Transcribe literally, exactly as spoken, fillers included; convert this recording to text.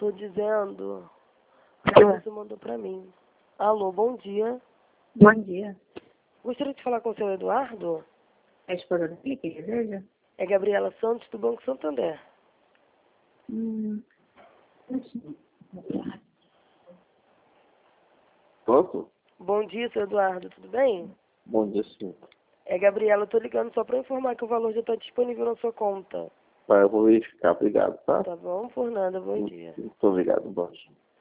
tô dizendo. A você mandou pra mim. Alô, bom dia. Bom dia. Gostaria de falar com o senhor Eduardo? É a esposa dele que deseja? É Gabriela Santos, do Banco Santander. Hum. Pronto? Bom dia, senhor Eduardo, tudo bem? Bom dia, sim. É Gabriela, eu tô ligando só pra informar que o valor já tá disponível na sua conta. Tá, eu vou verificar. Obrigado, tá? Tá bom? Por nada, bom dia. Muito obrigado, bom dia.